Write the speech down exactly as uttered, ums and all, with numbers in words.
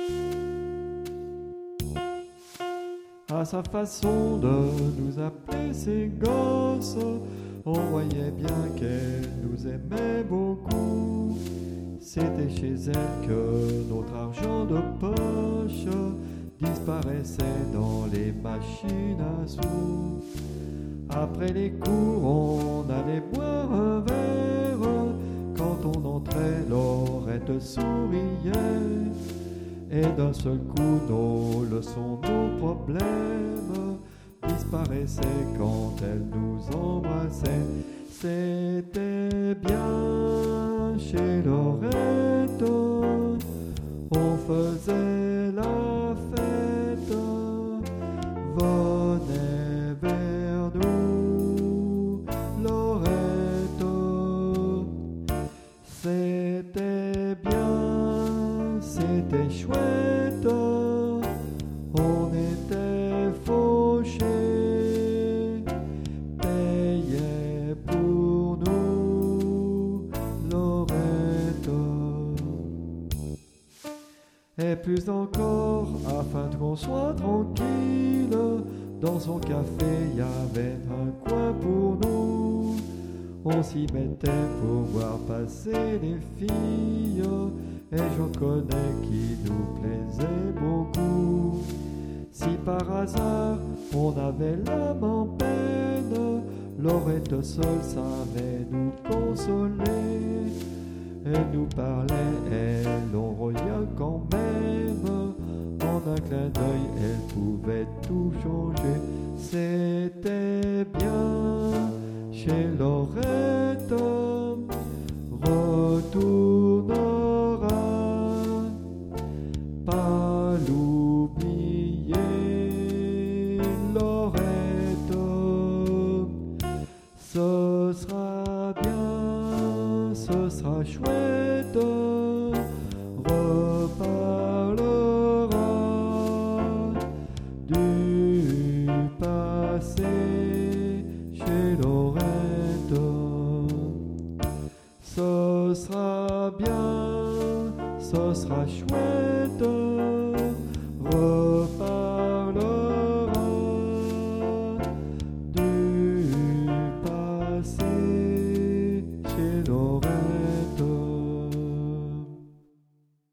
À sa façon de nous appeler ses gosses, on voyait bien qu'elle nous aimait beaucoup. C'était chez elle que notre argent de poche disparaissait dans les machines à sous. Après les cours, on allait boire un verre. Quand on entrait, Laurette souriait. Et d'un seul coup, nos leçons, nos problèmes disparaissaient quand elle nous embrassait. C'était bien chez Laurette, on faisait la fête. Venez vers nous, Laurette. C'était bien, c'était chouette, on était fauchés, payait pour nous, Laurette. Et plus encore, afin qu'on soit tranquille, dans son café y avait un coin pour nous. On s'y mettait pour voir passer les filles, et je connais qui nous plaisait beaucoup. Si par hasard on avait l'âme en peine, Laurette seule savait nous consoler. Elle nous parlait, elle on rien quand même. En un clin d'œil, elle pouvait tout changer. C'était bien chez Laurette, retournera pas l'oublier, Laurette. Ce sera bien, ce sera chouette, reparlera du passé chez Laurette. Ce sera bien, ce sera chouette.